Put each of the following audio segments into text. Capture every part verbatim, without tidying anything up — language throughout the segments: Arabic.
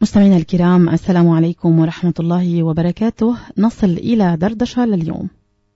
مستمعينا الكرام، السلام عليكم ورحمة الله وبركاته. نصل إلى دردشة لليوم،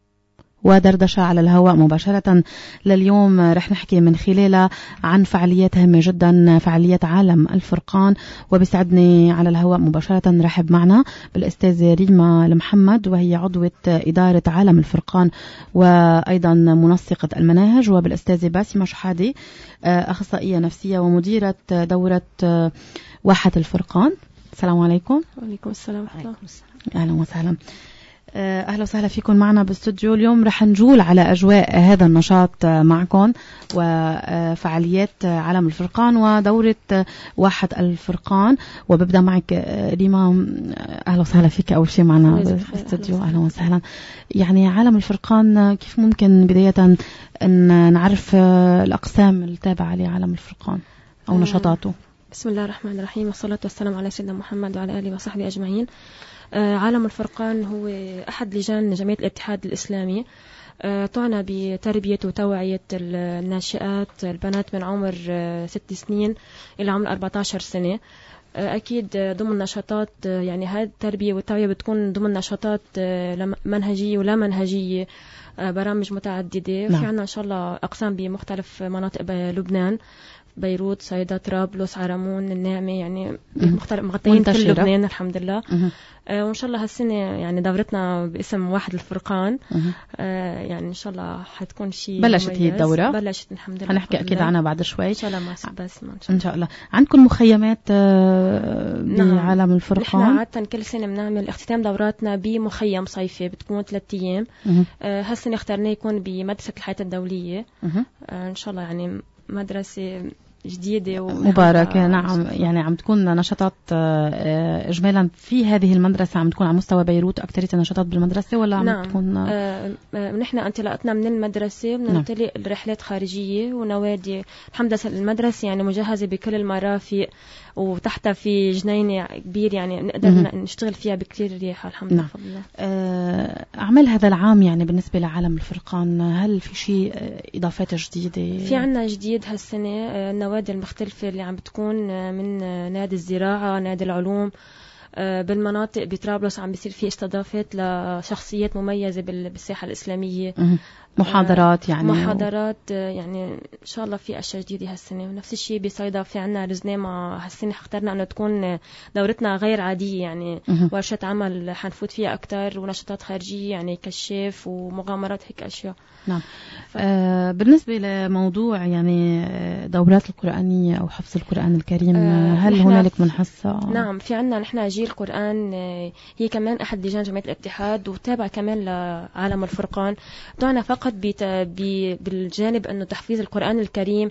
ودردشة على الهواء مباشرة لليوم رح نحكي من خلالها عن فعاليات هامة جدا، فعاليات عالم الفرقان. وبسعدني على الهواء مباشرة رحب معنا بالأستاذة ريما المحمد، وهي عضوة إدارة عالم الفرقان وأيضا منسقة المناهج، وبالأستاذة باسمة شحادي أخصائية نفسية ومديرة دورة واحة الفرقان. السلام عليكم. وعليكم السلام ورحمة الله. أهلا وسهلا. أهلا وسهلا فيكم معنا باستوديو. اليوم رح نجول على أجواء هذا النشاط معكم وفعاليات عالم الفرقان ودورة واحة الفرقان. وببدأ معك ريما، أهلا وسهلا فيك أول شيء معنا باستوديو. أهلا وسهلا. يعني عالم الفرقان، كيف ممكن بداية أن نعرف الأقسام التابعة لعالم الفرقان أو نشاطاته؟ بسم الله الرحمن الرحيم، والصلاة والسلام على سيدنا محمد وعلى آله وصحبه أجمعين. آه عالم الفرقان هو أحد لجان جمعية الاتحاد الإسلامي، آه تعنى بتربية وتوعية الناشئات البنات من عمر آه ست سنين إلى عمر أربعة عشر سنة. آه أكيد ضمن نشاطات، آه يعني هذه التربية والتوعية بتكون ضمن نشاطات آه منهجية ولا منهجية، آه برامج متعددة. نعم. في عنا إن شاء الله أقسام بمختلف مناطق لبنان، بيروت، صيدا، طرابلس، عرمون، النعمة، يعني مختلف مغطيين كل لبنان الحمد لله. آه وإن شاء الله هالسنة يعني دورتنا باسم واحد الفرقان. آه يعني إن شاء الله حتكون شيء بلشت هي الدورة، بلشت الحمد لله. هنحكي أكيد عنها بعد شوي إن شاء الله. ما بس ما إن شاء الله. عندكم مخيمات آه بعالم نعم. الفرقان نحن عادة كل سنة بنعمل اختتام دوراتنا بمخيم صيفي بتكون ثلاثة أيام. آه هالسنة اخترنا يكون بمدرسة الحياة الدولية. آه إن شاء الله يعني مدرسة جديدة مباركة. نعم، يعني عم تكون نشاطات إجمالا في هذه المدرسة، عم تكون على مستوى بيروت أكثرية النشاطات بالمدرسة، ولا عم نعم. تكون آه نحن انطلاقتنا من المدرسة بننطلق نعم. رحلات خارجية ونوادي. الحمد لله المدرسة يعني مجهزة بكل المرافق، وتحتها في جنينة كبير يعني نقدر م- نشتغل فيها بكثير ريحة الحمد لله. نعم. آه أعمال هذا العام يعني بالنسبة لعالم الفرقان، هل في شيء إضافات جديدة؟ في عنا جديد هالسنة، النوادي المختلفة اللي عم بتكون من نادي الزراعة، نادي العلوم. بالمناطق بطرابلس عم بيصير في استضافات لشخصيات مميزة بالساحة الإسلامية، محاضرات يعني محاضرات يعني إن شاء الله في أشياء جديدة هالسنة. ونفس الشيء بصيدا في عنا رزنامة هالسنة اخترنا أنه تكون دورتنا غير عادية، يعني ورشة عمل حنفوت فيها أكتر، ونشاطات خارجية يعني كشاف ومغامرات هيك أشياء. نعم. ف... آه بالنسبة لموضوع يعني دورات القرآنية أو حفظ القرآن الكريم، آه هل هنالك منحصة؟ نعم، في عنا نحن جيل القرآن، هي كمان أحد لجان جمعية الاتحاد وتابع كمان لعالم الفرقان. دعنا فقط بيت... بي... بالجانب أنه تحفيظ القرآن الكريم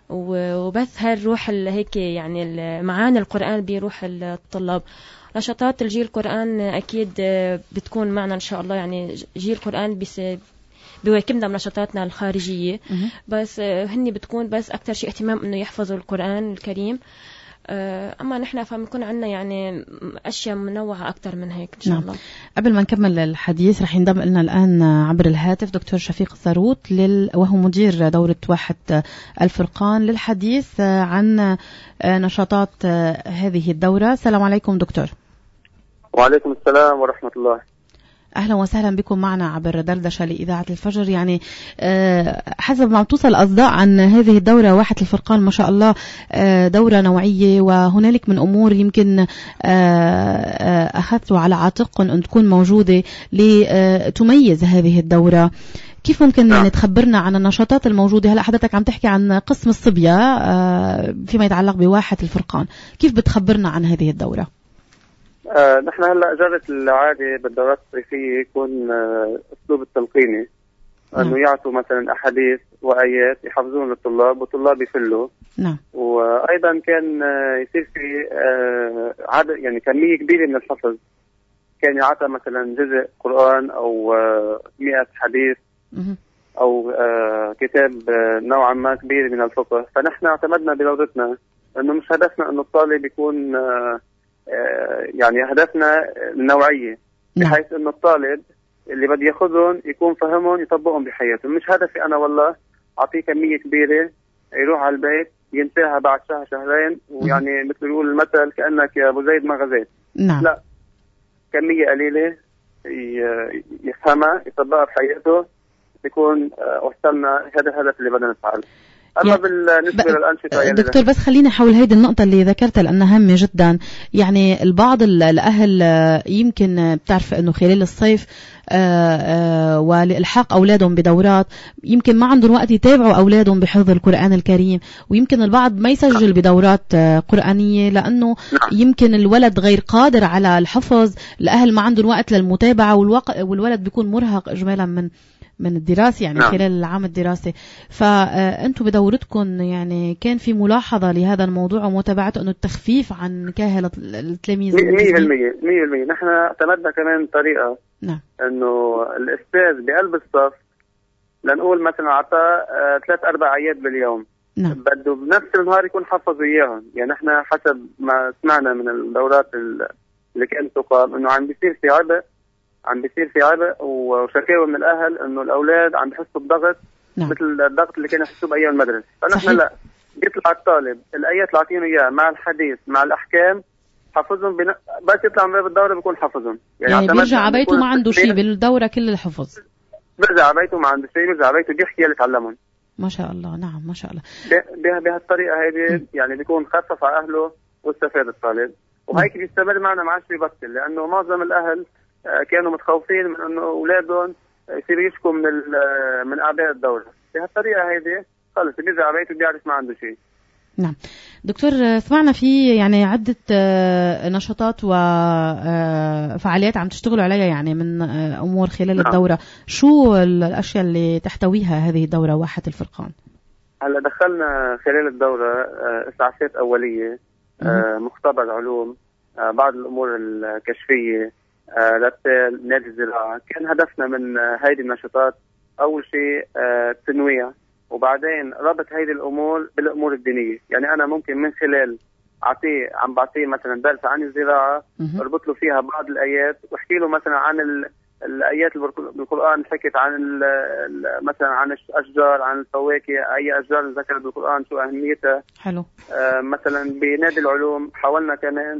وبث هالروح هيك يعني معاني القرآن بروح الطلاب. نشاطات الجيل القرآن أكيد بتكون معنا إن شاء الله، يعني جيل القرآن بس بيواكبنا بنشاطاتنا الخارجية، بس هني بتكون بس أكتر شيء اهتمام إنه يحفظوا القرآن الكريم. أما نحن فبنكون عنا يعني أشياء منوعة أكتر من هيك إن شاء الله. نعم. قبل ما نكمل الحديث رح ينضم لنا الآن عبر الهاتف دكتور شفيق الزاروت لل... وهو مدير دورة واحة الفرقان للحديث عن نشاطات هذه الدورة. السلام عليكم دكتور. وعليكم السلام ورحمة الله. أهلا وسهلا بكم معنا عبر دردشة لإذاعة الفجر. يعني حسب ما توصل أصداء عن هذه الدورة واحة الفرقان ما شاء الله دورة نوعية، وهنالك من أمور يمكن أخذتوا على عاتقكم أن تكون موجودة لتميز هذه الدورة. كيف ممكن يعني تخبرنا عن النشاطات الموجودة؟ هلأ حضرتك عم تحكي عن قسم الصبية فيما يتعلق بواحة الفرقان، كيف بتخبرنا عن هذه الدورة؟ آه نحن هلا جرت العادة بالدورات الصيفية يكون آه اسلوب التلقيني، انه نعم. يعطوا مثلا احاديث وايات يحفظون للطلاب والطلاب يفلوا. نعم. وايضا كان آه يصير في آه عدد يعني كمية كبيرة من الحفظ، كان يعطى مثلا جزء قرآن او آه مئة حديث م- او آه كتاب آه نوعا ما كبير من الفقه. فنحن اعتمدنا بدورتنا انه مش هدفنا انه الطالب يكون آه يعني هدفنا النوعية، بحيث انه الطالب اللي بدي ياخذهم يكون فهمهم يطبقهم بحياته. مش هدفي انا والله اعطيه كمية كبيرة يروح على البيت ينتهي بعد شهر شهرين، ويعني مثل يقول المثل كأنك يا أبو زيد ما غزيت. نعم. لا، كمية قليلة يفهمها يطبقها بحياته، يكون وصلنا هذا الهدف اللي بدنا نفعله. أما بالنسبة ب... للأنشطة يعني دكتور بس خليني حول هيدي النقطة اللي ذكرتها لأنها هامة جدا. يعني البعض الأهل يمكن بتعرف أنه خلال الصيف آآ آآ ولإلحاق أولادهم بدورات يمكن ما عندهم وقت يتابعوا أولادهم بحفظ القرآن الكريم، ويمكن البعض ما يسجل بدورات قرآنية لأنه يمكن الولد غير قادر على الحفظ، الأهل ما عندهم وقت للمتابعة، والوقت والولد بيكون مرهق إجمالا من من الدراسة يعني نعم. خلال العام الدراسي. فأنتم بدورتكم يعني كان في ملاحظة لهذا الموضوع ومتابعته أنه التخفيف عن كاهل التلاميذ؟ مية بالمية مية بالمية. نحن اعتمدنا كمان طريقة نعم. أنه الأستاذ بقلب الصف لنقول مثلا عطاء ثلاث أربع آيات باليوم، نعم. بده بنفس النهار يكون حفظ إياهم. يعني نحن حسب ما سمعنا من الدورات اللي كانت تقام أنه عم بيصير في عبء عم بيصير في عبء وشكاوى من الأهل إنه الأولاد عم بيحسوا بضغط نعم. مثل الضغط اللي كانوا يحسوا بأيام المدرسة. فنحن لا، بيطلع الطالب الآيات اللي عطينه إياها مع الحديث مع الأحكام حفظهم بنا... بس يطلع من باب الدورة بيكون حفظهم. يعني, يعني بيرجع على بيته ما عنده شيء بالدورة كل الحفظ. بيرجع على بيته ما عنده شيء، بيرجع على بيته بيحكي اللي تعلمهم. ما شاء الله. نعم ما شاء الله. بهالطريقة هذه يعني بيكون خفف على أهله واستفاد الطالب، وهيك بيستمر معنا ما عادش بيبطل، لأنه معظم الأهل كانوا متخوفين من انه اولادهم يصيروا يشكوا من من اعباء الدوله. بهالطريقه هيدي خلص بيرجع على بيته بيعرف ما عنده شيء. نعم دكتور، سمعنا في يعني عده نشاطات وفعاليات عم تشتغلوا عليها يعني من امور خلال نعم. الدوره، شو الاشياء اللي تحتويها هذه الدوره واحة الفرقان؟ هلا دخلنا خلال الدوره اسعافات اوليه، مختبر علوم، بعض الامور الكشفيه، رتال، نادي الزراعة. كان هدفنا من هيدي النشاطات أول شيء التنويع، وبعدين ربط هيدي الأمور بالأمور الدينية. يعني أنا ممكن من خلال أعطيه عم بعطيه مثلا درس عن الزراعة أربط له فيها بعض الآيات وأحكي له مثلا عن ال... الآيات بالقرآن حكت عن ال... مثلا عن الأشجار، عن الفواكه، أي أشجار ذكرت بالقرآن شو أهميتها. حلو. آه مثلا بنادي العلوم حاولنا كمان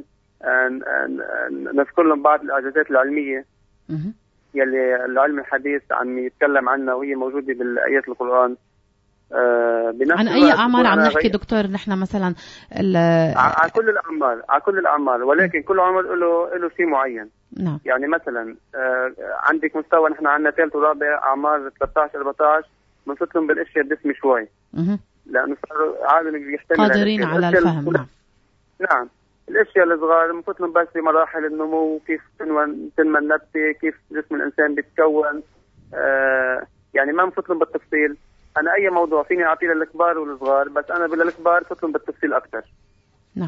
نذكر لهم بعض الإعجازات العلمية مه. يلي العلم الحديث عم يتكلم عنها وهي موجودة بالآيات القرآن. آه عن أي أعمار عم نحكي دكتور؟ نحن مثلا على كل الأعمار، على كل الأعمار، ولكن كل عمر له له شيء معين. نعم. يعني مثلا آه عندك مستوى نحن عندنا ثالث ورابع أعمار ثلاثة عشر أربعة عشر بنفتهم بالأشياء الدسمة شوي مه. لأنه صاروا عالم بيحتمل قادرين على الفهم. نعم. نعم. الاشياء الصغار بنفوتهم بس بمراحل النمو، كيف تنمى النبته، كيف جسم الانسان بيتكون. آه يعني ما بنفوتهم بالتفصيل. انا اي موضوع فيني اعطيه للكبار والصغار، بس انا بالكبار بفوتهم بالتفصيل اكثر. نعم.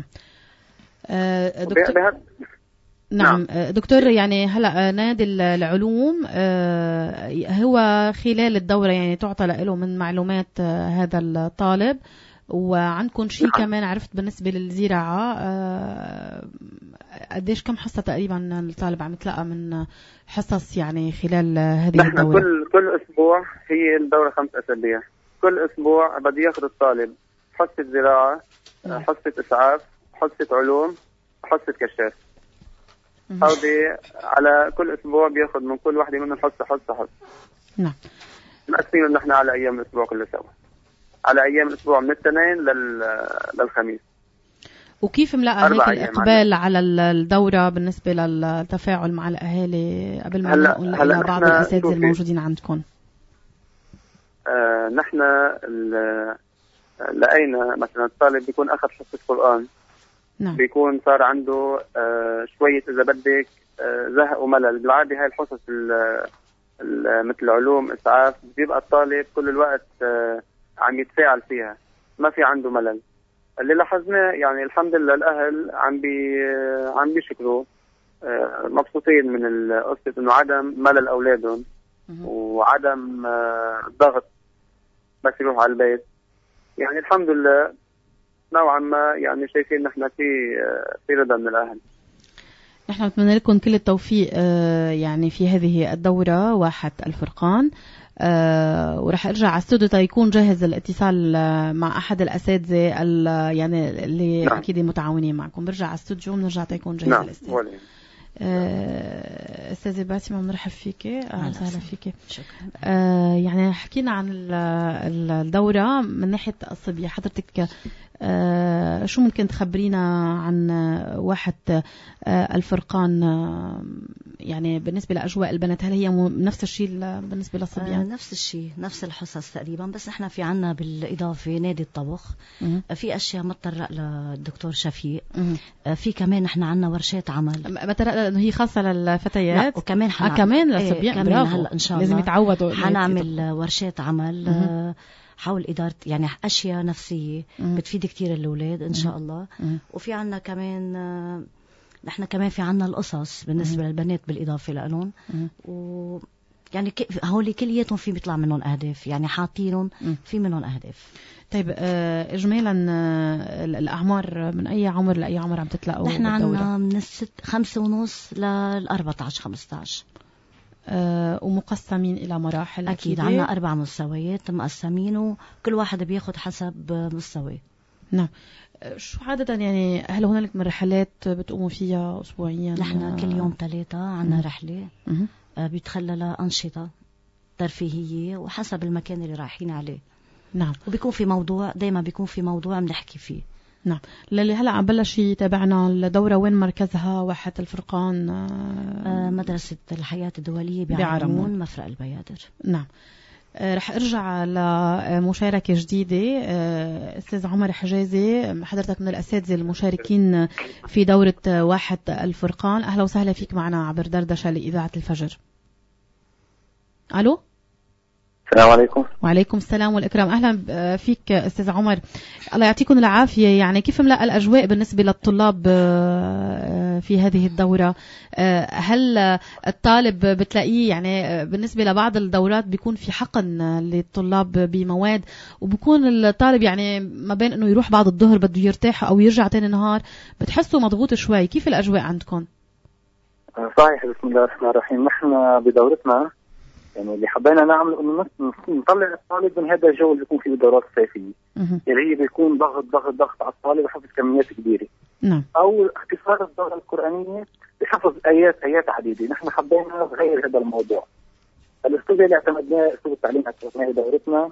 آه دكتور بهد... نعم. نعم دكتور، يعني هلا نادي العلوم آه هو خلال الدوره يعني تعطى له من معلومات آه هذا الطالب، وعندكم شيء نعم. كمان عرفت بالنسبة للزراعة آه قديش كم حصة تقريبا الطالب عم يتلقى من حصص يعني خلال هذه نحن الدورة؟ كل كل أسبوع، هي الدورة خمس أسابيع، كل أسبوع بده ياخذ الطالب حصة زراعة، نعم. حصة إسعاف، حصة علوم، حصة كشاف. هودي على كل أسبوع بياخذ من كل واحدة منهم حصة حصة حصة. نعم. مقسمين نحن على أيام الأسبوع كله سوا، على أيام الأسبوع من الاثنين للخميس. وكيف ملقى هيك الإقبال على الدورة بالنسبة للتفاعل مع الأهالي قبل ما نقول إلى بعض الأساتذة الموجودين عندكم؟ آه نحن لقينا مثلا الطالب بيكون أخذ حصة قرآن، نعم. بيكون صار عنده آه شوية إذا بدك آه زهق وملل. بالعادة هاي الحصص مثل علوم إسعاف بيبقى الطالب كل الوقت آه عم يتفاعل فيها، ما في عنده ملل. اللي لاحظناه يعني الحمد لله الأهل عم بي عم بيشكروا آه مبسوطين من قصة إنه عدم ملل أولادهم وعدم آه ضغط بس يروح على البيت. يعني الحمد لله نوعا ما يعني شايفين نحن في آه في رضا من الأهل. نحن نتمنى لكم كل التوفيق يعني في هذه الدورة واحة الفرقان. أه ورح ارجع على الاستوديو يكون جاهز الاتصال مع احد الاساتذه يعني اللي نعم. اكيد متعاونين معكم. برجع على الاستوديو ونرجع يكون جاهز نعم. الاستاذ استاذه باسمه بنرحب فيك. اهلا وسهلا فيك. شكرا. أه يعني حكينا عن الدوره من ناحيه الصبيه. حضرتك أه شو ممكن تخبرينا عن واحة أه الفرقان أه يعني بالنسبة لأجواء البنات؟ هل هي نفس الشيء بالنسبة للصبيان؟ أه نفس الشيء، نفس الحصص تقريبا، بس احنا في عنا بالإضافة نادي الطبخ. أه في أشياء ما تطرق للدكتور شفيق. أه في كمان احنا عنا ورشات عمل ما تطرق لأنه هي خاصة للفتيات. وكمان حنا... آه كمان للصبيان. ايه كمان هلا إن شاء الله لازم يتعودوا. حنعمل ورشات عمل أه حول إدارة يعني أشياء نفسية مم. بتفيد كتير الأولاد إن شاء الله. مم. وفي عنا كمان نحن كمان في عنا القصص بالنسبة مم. للبنات بالإضافة لهم. و يعني هولي كلياتهم في بيطلع منهم أهداف، يعني حاطينهم في منهم أهداف. طيب إجمالا الأعمار من أي عمر لأي عمر عم تتلاقوا؟ نحن عنا من الست خمسة ونص للأربعة عشر خمسة عشر. أه ومقسمين إلى مراحل. أكيد عنا أربع مستويات مقسمين وكل واحد بياخد حسب مستوى. نعم. شو عادة يعني هل هنالك من رحلات بتقوموا فيها أسبوعيا؟ نحن كل يوم ثلاثة عنا رحلة أه بيتخللها أنشطة ترفيهية وحسب المكان اللي رايحين عليه. نعم. وبيكون في موضوع، دايما بيكون في موضوع بنحكي فيه. نعم. للي هلا عم بلش يتابعنا الدورة، وين مركزها واحة الفرقان؟ آه مدرسة الحياة الدولية بعرمون مفرق البيادر. نعم. آه رح ارجع لمشاركة جديدة. آه استاذ عمر حجازي، حضرتك من الاساتذة المشاركين في دورة واحة الفرقان. اهلا وسهلا فيك معنا عبر دردشة لإذاعة الفجر. الو. السلام عليكم. وعليكم السلام والإكرام. أهلا فيك أستاذ عمر، الله يعطيكم العافية. يعني كيف ملأ الأجواء بالنسبة للطلاب في هذه الدورة؟ هل الطالب بتلاقيه يعني بالنسبة لبعض الدورات بيكون في حقن للطلاب بمواد، وبيكون الطالب يعني ما بين أنه يروح بعد الظهر بده يرتاح أو يرجع تاني نهار، بتحسوا مضغوط شوي. كيف الأجواء عندكم؟ صحيح. بسم الله الرحمن الرحيم. نحن بدورتنا يعني اللي حبينا نعمل انه نطلع الطالب من هذا الجو اللي بيكون فيه الدورات الصيفيه، اللي هي بيكون ضغط ضغط ضغط على الطالب وحفظ كميات كبيره. نعم. او اختصار الدوره القرانيه بحفظ ايات ايات عديده. نحن حبينا نغير هذا الموضوع. الاسلوب اللي اعتمدناه اسلوب التعليم اثناء دورتنا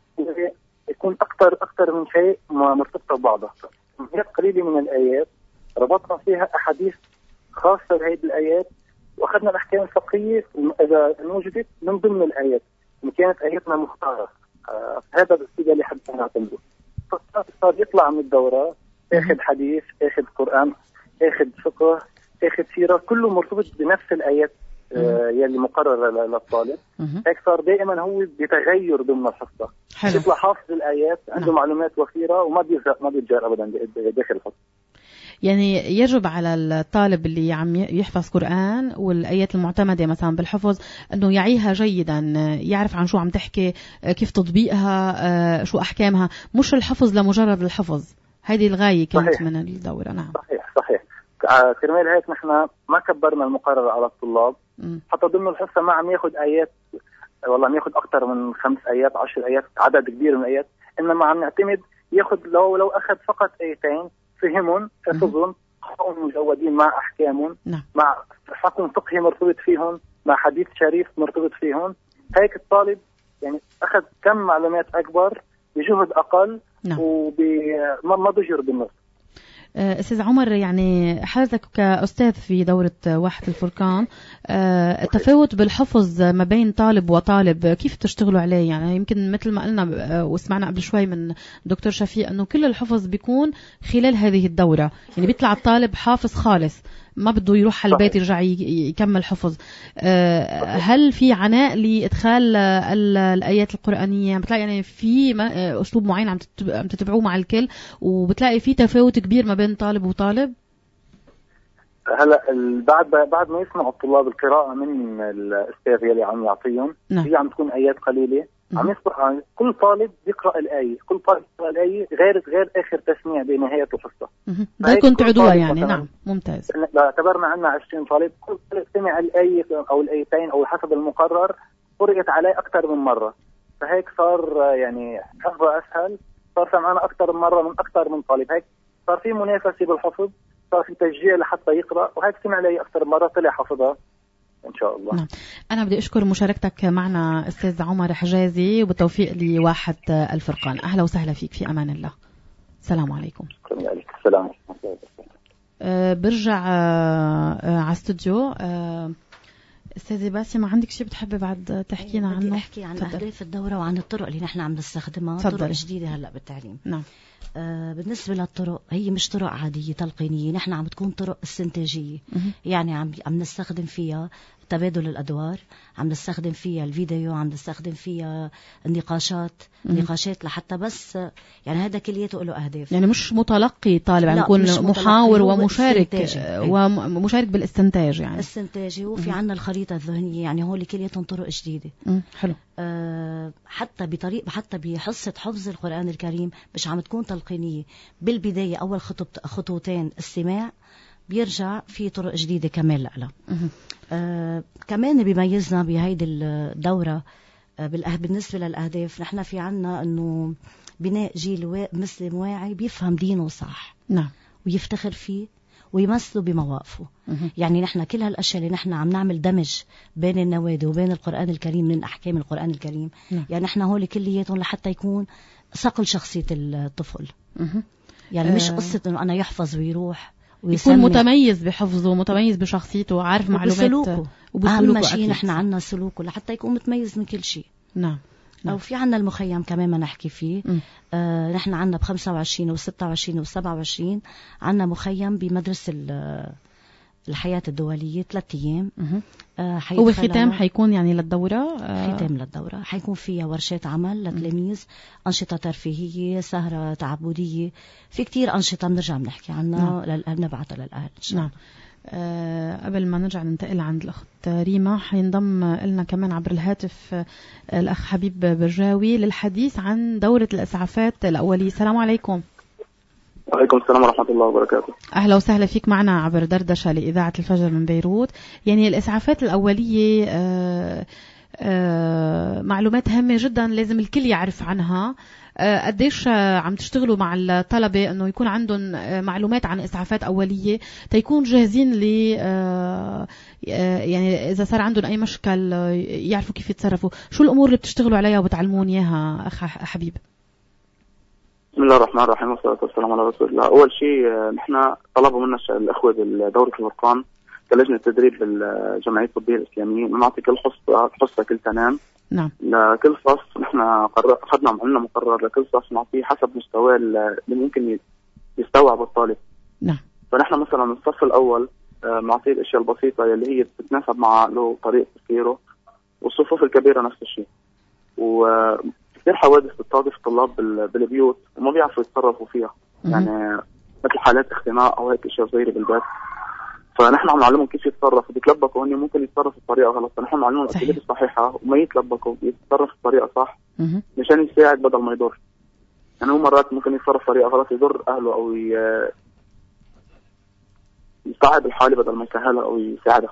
يكون اكثر اكثر من شيء مرتبطه ببعضها. كميات قليله من الايات ربطنا فيها احاديث خاصه بهذه الايات، واخذنا الاحكام الفقهيه اذا وجدت من ضمن الايات، ان كانت اياتنا مختاره. آه هذا الاسلوب اللي حبينا نعتمده. صار يطلع من الدوره اخذ حديث، اخذ قران، اخذ فقه، اخذ سيره، كله مرتبط بنفس الايات آه يلي مقرره للطالب. هيك صار دائما هو بيتغير ضمن الحصه. يطلع حافظ الايات، عنده نعم. معلومات وفيره وما بيزهق ما بيتجار ابدا داخل الحصه. يعني يجب على الطالب اللي عم يحفظ قرآن والآيات المعتمدة مثلا بالحفظ أنه يعيها جيدا، يعرف عن شو عم تحكي، كيف تطبيقها، شو أحكامها، مش الحفظ لمجرد الحفظ. هذه الغاية كانت صحيح. من الدورة. نعم. صحيح صحيح. كرمال هيك نحن ما كبرنا المقرر على الطلاب. م. حتى ضمن الحصة ما عم ياخد آيات، والله عم ياخد أكثر من خمس آيات عشر آيات، عدد كبير من الآيات، إنما عم نعتمد ياخد لو لو أخذ فقط آيتين فهمهم حفظهم هم مجودين مع أحكامهم. نعم. مع حكم فقهي مرتبط فيهم، مع حديث شريف مرتبط فيهم. هيك الطالب يعني أخذ كم معلومات أكبر بجهد أقل. نعم. وما ما بيجر بالنص. أستاذ عمر، يعني حضرتك كأستاذ في دورة واحة الفرقان، التفاوت بالحفظ ما بين طالب وطالب كيف تشتغلوا عليه؟ يعني يمكن مثل ما قلنا وسمعنا قبل شوي من دكتور شفيق أنه كل الحفظ بيكون خلال هذه الدورة، يعني بيطلع الطالب حافظ خالص ما بده يروح على البيت يرجع يكمل حفظ. هل في عناء لإدخال الآيات القرآنية؟ بتلاقي يعني في أسلوب معين عم تتبعوه مع الكل، وبتلاقي في تفاوت كبير ما بين طالب وطالب؟ هلا بعد بعد ما يسمعوا الطلاب القراءة من الأستاذ يلي عم يعطيهم، نعم. هي عم تكون آيات قليلة عم يقرأ كل طالب يقرأ الآية، كل طالب يقرأ الآية غير غير آخر تسميع بنهاية الحصة. بدكم تعدوها يعني. نعم ممتاز. اعتبرنا عندنا عشرين طالب، كل طالب سمع الآية أو الآيتين أو حسب المقرر قرأت عليه أكثر من مرة، فهيك صار يعني حفظه أسهل، صار سمعنا أكثر من مرة من أكثر من طالب، هيك صار في منافسة بالحفظ، صار في تشجيع لحتى يقرأ، وهيك سمع لي أكثر مرة طلع حفظها إن شاء الله. نعم. أنا بدي أشكر مشاركتك معنا أستاذ عمر حجازي، وبالتوفيق لواحد الفرقان. أهلا وسهلا فيك، في أمان الله. السلام عليكم. السلام. أه برجع أه على استوديو. أه استاذة باسمة، عندك شيء بتحبي بعد تحكينا عنه؟ بدي احكي عن اهداف الدورة وعن الطرق اللي نحن عم نستخدمها، طرق جديدة هلا بالتعليم. نعم. آه بالنسبة للطرق، هي مش طرق عادية تلقينية، نحن عم تكون طرق استنتاجية. يعني عم عم نستخدم فيها تبادل الأدوار، عم نستخدم فيها الفيديو، عم نستخدم فيها النقاشات نقاشات لحتى بس يعني هذا كليته له أهداف. يعني مش متلقي طالب، عم يكون محاور ومشارك ومشارك بالاستنتاج، يعني استنتاجي. وفي عنا الخريطة الذهنية، يعني هو كليتهم طرق جديدة. حلو. آه حتى بطريقة حتى بحصة حفظ القرآن الكريم مش عم تكون تلقينية. بالبداية أول خطوة خطوتين السماع، بيرجع في طرق جديدة كمان لها. آه كمان بيميزنا بهيدي الدورة آه بالنسبة للأهداف، نحن في عنا أنه بناء جيل مسلم واعي بيفهم دينه صح. نعم. ويفتخر فيه ويمثله بمواقفه. يعني نحن كل هالأشياء اللي نحن عم نعمل دمج بين النوادي وبين القرآن الكريم من أحكام القرآن الكريم. نعم. يعني نحن هول كلياتهم لحتى يكون صقل شخصية الطفل. يعني مش قصة أنه أنا يحفظ ويروح ويسمع. يكون متميز بحفظه، متميز بشخصيته، عارف معلومات وبسلوكه. أهم شيء نحن عنا سلوكه لحتى يكون متميز من كل شيء. نعم. نعم. أو في عنا المخيم كمان ما نحكي فيه. آه نحن عنا بخمسة وعشرين وستة وعشرين وسبعة وعشرين عنا مخيم بمدرسة الحياة الدولية ثلاثة أيام. آه هو ختام حيكون يعني للدورة. آه ختام للدورة حيكون فيها ورشات عمل لتلاميذ، أنشطة ترفيهية، سهرة تعبدية، في كتير أنشطة بنرجع بنحكي عنها. نعم. نبعثها للأهل. نعم. أه قبل ما نرجع ننتقل عند الأخت ريما، حينضم لنا كمان عبر الهاتف أه الأخ حبيب برجاوي للحديث عن دورة الإسعافات الأولية. السلام عليكم. وعليكم السلام ورحمة الله وبركاته. أهلا وسهلا فيك معنا عبر دردشة لإذاعة الفجر من بيروت. يعني الإسعافات الأولية أه أه معلومات هامة جدا لازم الكل يعرف عنها. قديش عم تشتغلوا مع الطلبة أنه يكون عندهم معلومات عن إسعافات أولية تيكون جاهزين ل يعني إذا صار عندهم أي مشكل يعرفوا كيف يتصرفوا؟ شو الأمور اللي بتشتغلوا عليها وبتعلمون إياها أخ حبيب؟ بسم الله الرحمن الرحيم والصلاة والسلام على رسول الله. أول شيء نحن طلبوا منا الأخوة بدورة الفرقان كلجنة تدريب بالجمعية الطبية الإسلامية نعطي كل حصة حصة كل تنام. نعم. لكل صف نحن أخذنا عنا مقرر لكل صف نعطيه حسب مستوى اللي ممكن يستوعب الطالب. نعم. فنحن مثلا الصف الأول نعطيه الأشياء البسيطة اللي هي بتتناسب مع له طريقة تفكيره، والصفوف الكبيرة نفس الشيء. وكثير حوادث بتصادف الطلاب بالبيوت وما بيعرفوا يتصرفوا فيها. م- يعني مثل حالات اختناق أو هيك أشياء صغيرة بالبيت، فنحن عم نعلمهم كيف يتصرفوا. بيتلبكوا هن ممكن يتصرفوا بطريقه غلط، فنحن نعلمهم الاساليب الصحيحه وما يتلبكوا، يتصرف بطريقه صح مشان يساعد بدل ما يضر. يعني هو مرات ممكن يتصرف بطريقه غلط يضر اهله او يصعب الحاله بدل ما يسهلها او يساعدها.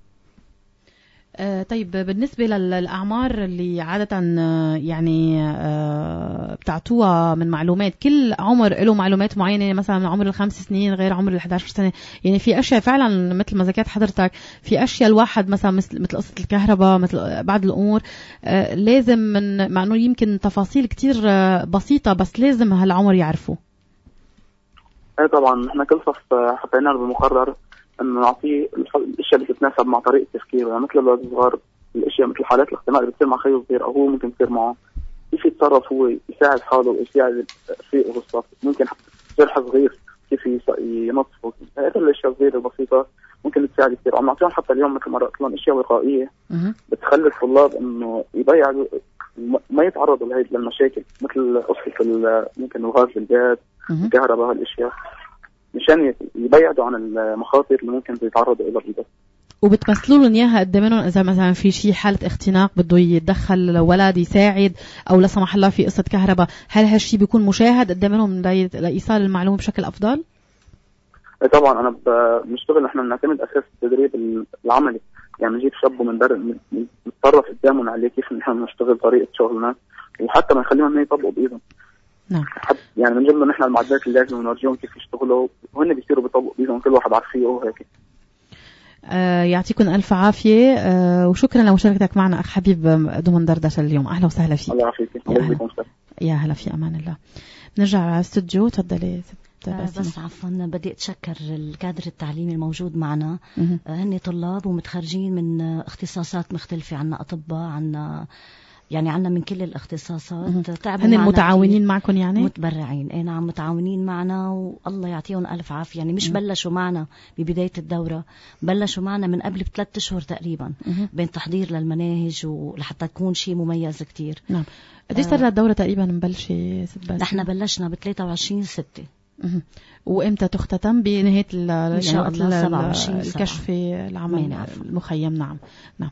آه طيب، بالنسبة للأعمار اللي عادة يعني آه بتعطوها من معلومات، كل عمر له معلومات معينة، مثلا عمر الخمس سنين غير عمر الأحد عشر سنة. يعني في أشياء فعلا مثل ما ذكرت حضرتك، في أشياء الواحد مثلا مثل, مثل قصة الكهرباء، مثل بعض الأمور آه لازم من مع أنه يمكن تفاصيل كتير آه بسيطة، بس لازم هالعمر يعرفوا. ايه طبعا نحن كل صف حطينا له بالمقرر انه نعطيه الاشياء اللي تتناسب مع طريقه تفكيره. يعني مثل الولد الصغار الاشياء مثل حالات الاختناق اللي بتصير مع خيه صغير او هو ممكن تصير معه، كيف يتصرف هو يساعد حاله ويساعد رفيقه بالصف. ممكن جرح صغير كيف ينظفه. هذه الاشياء الصغيره البسيطه ممكن تساعد كثير. عم نعطيهم حتى اليوم مثل ما قلت لهم اشياء وقائيه بتخلي الطلاب انه يبيعوا ما يتعرضوا لهي للمشاكل، مثل قصه ممكن الغاز بالبيت، الكهرباء، هالاشياء، مشان يبعدوا عن المخاطر اللي ممكن يتعرضوا إليها بالبيت. وبتمثلوا لهم اياها قدامهم اذا مثلا في شيء حاله اختناق بده يتدخل ولد يساعد او لا سمح الله في قصه كهرباء، هل هالشيء بيكون مشاهد قدامهم لايصال المعلومه بشكل افضل؟ طبعا انا بنشتغل، نحن بنعتمد اساس التدريب العملي، يعني نجيب شاب ومندرب نتطرف قدامهم عليه كيف نحن نشتغل طريقه شغلنا، وحتى ما نخليهم يطبقوا بايدهم. نعم. يعني بنجيب لهم نحن المعدات اللازمه ونورجيهم كيف يشتغلوا وهن بيصيروا بيطبقوا بايدهم، كل واحد عارفيه وهيك. آه يعطيكم الف عافيه، آه وشكرا لمشاركتك معنا اخ حبيب ضمن دردشه اليوم. اهلا وسهلا فيك. الله يعافيك. الله يا هلا في امان الله. نرجع على الاستوديو. تفضلي ست آه بس عفوا بدي اتشكر الكادر التعليمي الموجود معنا. آه هن طلاب ومتخرجين من اختصاصات مختلفه، عنا اطباء، عنا يعني عنا من كل الاختصاصات. تعبوا معنا، هن متعاونين معكم يعني؟ متبرعين. اي نعم متعاونين معنا والله يعطيهم الف عافيه. يعني مش بلشوا معنا ببدايه الدوره، بلشوا معنا من قبل بثلاث اشهر تقريبا بين تحضير للمناهج ولحتى تكون شيء مميز كتير. نعم. قديش صار الدوره تقريبا مبلشه ست بس؟ نحن بلشنا ب ثلاثة وعشرين ستة. وامتى تختتم؟ بنهايه ان شاء الله سبعة وعشرين الكشف العمل المخيم. نعم نعم.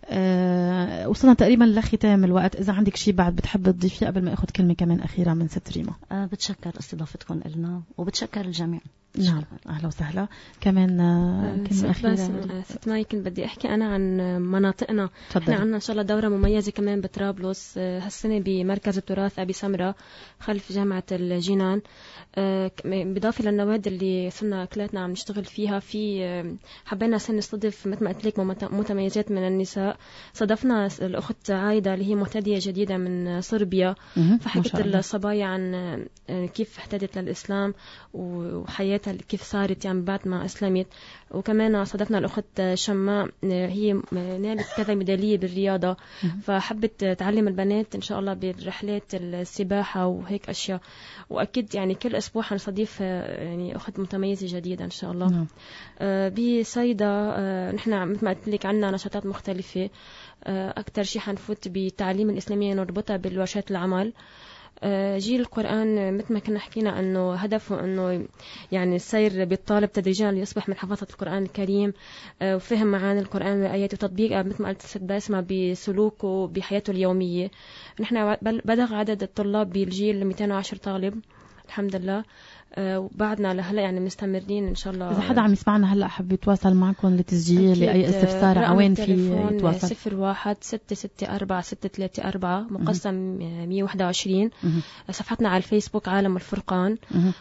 أه وصلنا تقريبا لختام الوقت. اذا عندك شيء بعد بتحب تضيفيه قبل ما اخذ كلمه كمان اخيره من ست ريما. أه بتشكر استضافتكم لنا وبتشكر الجميع. نعم اهلا وسهلا. كمان أه كلمه اخيره. ست ماي كنت بدي احكي انا عن مناطقنا. احنا عندنا ان شاء الله دوره مميزه كمان بطرابلس هالسنه بمركز التراث ابي سمره خلف جامعه الجنان. أه بالاضافه للنوادي اللي صرنا كلاتنا عم نشتغل فيها، في حبينا سنه نستضيف مثل ما قلت لك متميزات من النساء. صادفنا الاخت عايده اللي هي مهتديه جديده من صربيا، فحكت الصبايا عن كيف اهتدت للاسلام وحياتها كيف صارت يعني بعد ما اسلمت. وكمان صادفنا الاخت شماء، هي نالت كذا ميداليه بالرياضه، فحبت تعلم البنات ان شاء الله برحلات السباحه وهيك اشياء. واكيد يعني كل اسبوع حنستضيف يعني اخت متميزه جديده ان شاء الله. نعم. آه بصيدا آه نحن مثل ما قلت لك عندنا نشاطات مختلفه. آه اكثر شيء حنفوت بالتعليم الاسلامي نربطها بالورشات العمل. آه جيل القرآن مثل ما كنا حكينا أنه هدفه أنه يعني السير بالطالب تدريجيا ليصبح من حفظة القرآن الكريم آه وفهم معاني القرآن والآيات وتطبيقها مثل ما قلت ست باسمة بسلوكه بحياته اليومية. نحن بلغ عدد الطلاب بالجيل مئتين وعشرة طالب الحمد لله. وبعدنا آه لهلا يعني مستمرين ان شاء الله. اذا حدا عم يسمعنا هلا حب يتواصل معكم لتسجيل لاي استفسار عوين في يتواصل؟ صفر واحد ستة ستة أربعة ستة ثلاثة أربعة مقسم مية وواحد وعشرين. صفحتنا على الفيسبوك عالم الفرقان.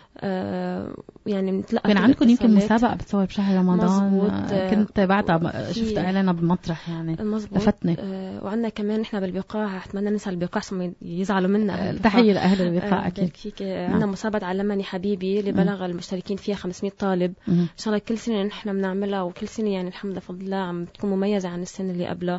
آه يعني نتلقى. كان عندكم يمكن مسابقه بتصور بشهر رمضان. آه كنت بعدها شفت اعلانها بمطرح يعني لفتني. آه وعندنا كمان نحن بالبقاع، اتمنى ننسى البقاع يزعلوا منا. آه تحيه لاهل البقاع. آه اكيد. آه عندنا مسابقه علمني حبيبي اللي بلغ المشتركين فيها خمسمية طالب. ان شاء الله كل سنه نحن بنعملها، وكل سنه يعني الحمد لله بفضل الله عم تكون مميزه عن السنه اللي قبلها.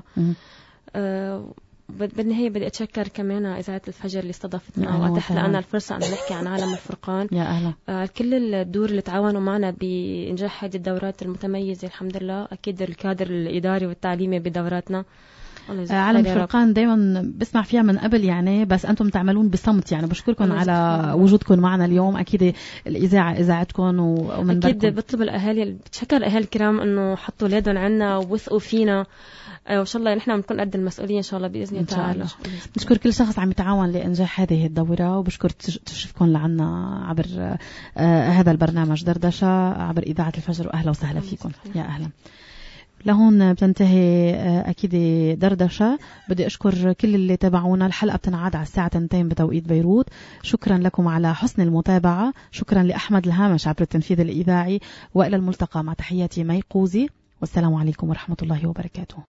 آه بالنهايه بدي اتشكر كمان اذاعه الفجر اللي استضافتنا واتاح لنا الفرصه ان نحكي عن عالم الفرقان. يا اهلا. آه كل الدور اللي تعاونوا معنا بانجاح هذه الدورات المتميزه الحمد لله. اكيد الكادر الاداري والتعليمي بدوراتنا. عالم الفرقان دايما بسمع فيها من قبل يعني، بس أنتم تعملون بصمت يعني. بشكركم على وجودكم معنا اليوم. أكيد الإذاعة إذاعتكم ومن أكيد بركم. بطلب الأهالي، بتشكر الأهالي الكرام إنه حطوا أولادهم عنا ووثقوا فينا، وإن شاء الله نحن بنكون قد المسؤولية إن شاء الله بإذن الله تعالى. بشكر كل شخص عم يتعاون لإنجاح هذه الدورة، وبشكر تشرفكم لعنا عبر آه هذا البرنامج دردشة عبر إذاعة الفجر. وأهلا وسهلا فيكم. يا أهلا. لهون بتنتهي أكيد دردشة. بدي أشكر كل اللي تابعونا. الحلقة بتنعاد على الساعة تنتين بتوقيت بيروت. شكرا لكم على حسن المتابعة. شكرا لأحمد الهامش عبر التنفيذ الإذاعي. وإلى الملتقى مع تحياتي مي قوزي، والسلام عليكم ورحمة الله وبركاته.